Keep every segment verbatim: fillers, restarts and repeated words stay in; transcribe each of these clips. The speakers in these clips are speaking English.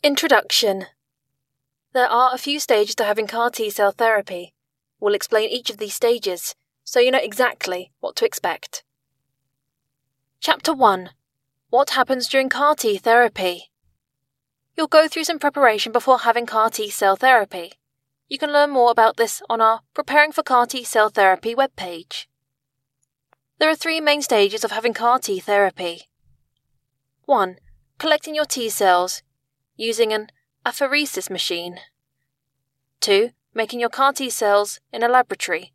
Introduction. There are a few stages to having C A R T-cell therapy. We'll explain each of these stages, so you know exactly what to expect. Chapter one. What happens during C A R T therapy? You'll go through some preparation before having C A R T-cell therapy. You can learn more about this on our Preparing for C A R T-cell therapy webpage. There are three main stages of having C A R T therapy. one. Collecting your T-cells using an apheresis machine. two. Making your C A R T-cells in a laboratory.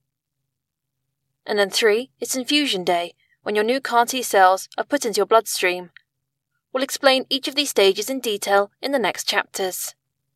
And then three. It's infusion day, when your new C A R T-cells are put into your bloodstream. We'll explain each of these stages in detail in the next chapters.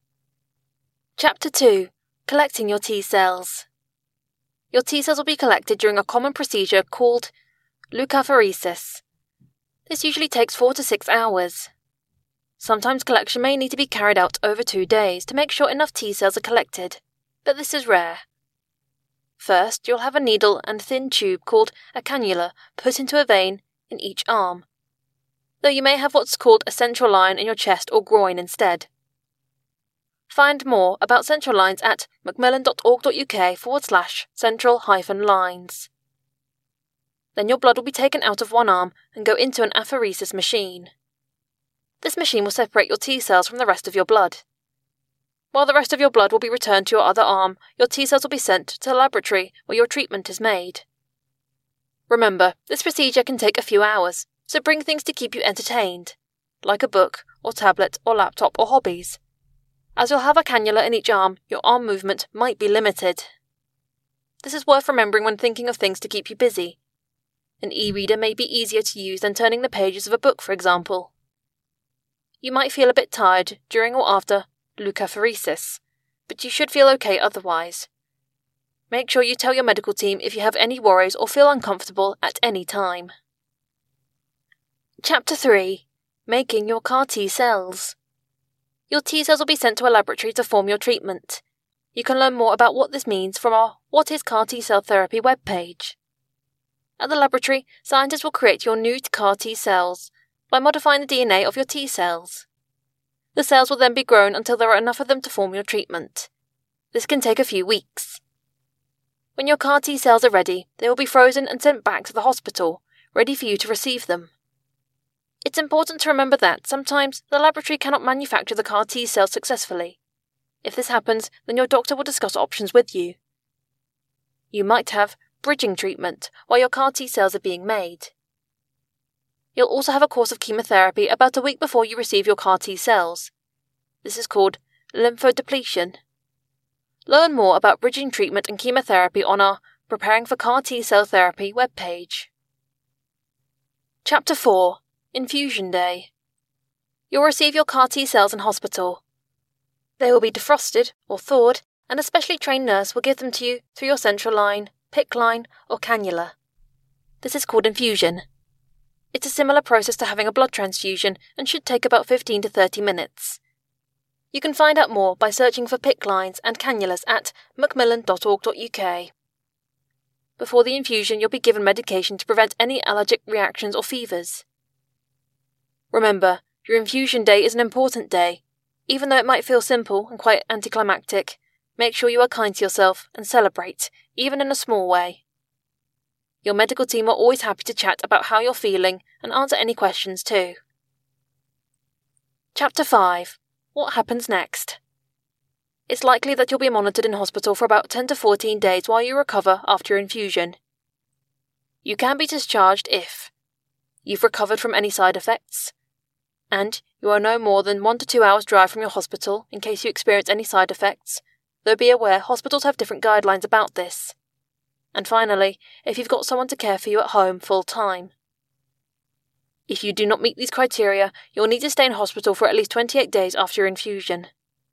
Chapter two. Collecting your T-cells. Your T-cells will be collected during a common procedure called leukapheresis. This usually takes four to six hours. Sometimes collection may need to be carried out over two days to make sure enough T-cells are collected, but this is rare. First, you'll have a needle and thin tube called a cannula put into a vein in each arm, though you may have what's called a central line in your chest or groin instead. Find more about central lines at macmillan.org.uk forward slash central hyphen lines. Then your blood will be taken out of one arm and go into an apheresis machine. This machine will separate your T-cells from the rest of your blood. While the rest of your blood will be returned to your other arm, your T-cells will be sent to the laboratory where your treatment is made. Remember, this procedure can take a few hours, so bring things to keep you entertained, like a book or tablet or laptop or hobbies. As you'll have a cannula in each arm, your arm movement might be limited. This is worth remembering when thinking of things to keep you busy. An e-reader may be easier to use than turning the pages of a book, for example. You might feel a bit tired during or after leukapheresis, but you should feel okay otherwise. Make sure you tell your medical team if you have any worries or feel uncomfortable at any time. Chapter three. Making your C A R T-cells. Your T-cells will be sent to a laboratory to form your treatment. You can learn more about what this means from our What is C A R T-cell therapy webpage. At the laboratory, scientists will create your new C A R T-cells by modifying the D N A of your T-cells. The cells will then be grown until there are enough of them to form your treatment. This can take a few weeks. When your C A R T-cells are ready, they will be frozen and sent back to the hospital, ready for you to receive them. It's important to remember that sometimes the laboratory cannot manufacture the C A R T-cells successfully. If this happens, then your doctor will discuss options with you. You might have bridging treatment while your C A R T-cells are being made. You'll also have a course of chemotherapy about a week before you receive your C A R T-cells. This is called lymphodepletion. Learn more about bridging treatment and chemotherapy on our Preparing for C A R T-cell therapy webpage. Chapter four. Infusion Day. You'll receive your C A R T-cells in hospital. They will be defrosted or thawed, and a specially trained nurse will give them to you through your central line, P I C C line, or cannula. This is called infusion. It's a similar process to having a blood transfusion and should take about fifteen to thirty minutes. You can find out more by searching for P I C C lines and cannulas at macmillan dot org dot uk. Before the infusion, you'll be given medication to prevent any allergic reactions or fevers. Remember, your infusion day is an important day. Even though it might feel simple and quite anticlimactic, make sure you are kind to yourself and celebrate, even in a small way. Your medical team are always happy to chat about how you're feeling and answer any questions too. Chapter five. What happens next? It's likely that you'll be monitored in hospital for about ten to fourteen days while you recover after your infusion. You can be discharged if you've recovered from any side effects, and you are no more than one to two hours drive from your hospital in case you experience any side effects, though be aware hospitals have different guidelines about this. And finally, if you've got someone to care for you at home full time. If you do not meet these criteria, you'll need to stay in hospital for at least twenty-eight days after your infusion.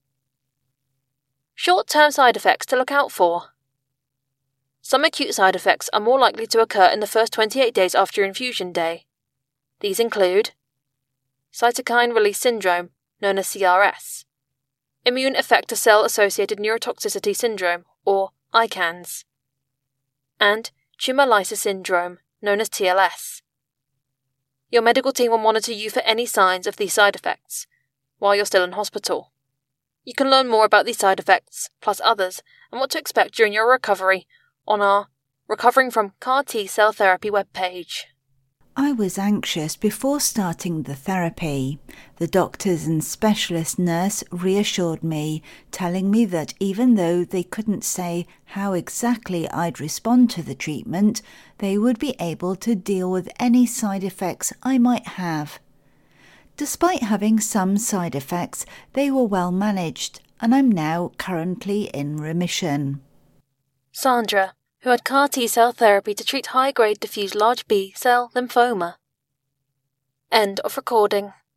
Short-term side effects to look out for. Some acute side effects are more likely to occur in the first twenty-eight days after your infusion day. These include cytokine release syndrome, known as C R S, immune effector cell-associated neurotoxicity syndrome, or I CANS, and tumour lysis syndrome, known as T L S. Your medical team will monitor you for any signs of these side effects. while you're still in hospital. You can learn more about these side effects, plus others, and what to expect during your recovery on our Recovering from C A R T-Cell Therapy webpage. I was anxious before starting the therapy. The doctors and specialist nurse reassured me, telling me that even though they couldn't say how exactly I'd respond to the treatment, they would be able to deal with any side effects I might have. Despite having some side effects, they were well managed, and I'm now currently in remission. Sandra, who had C A R T-cell therapy to treat high-grade diffuse large B-cell lymphoma. End of recording.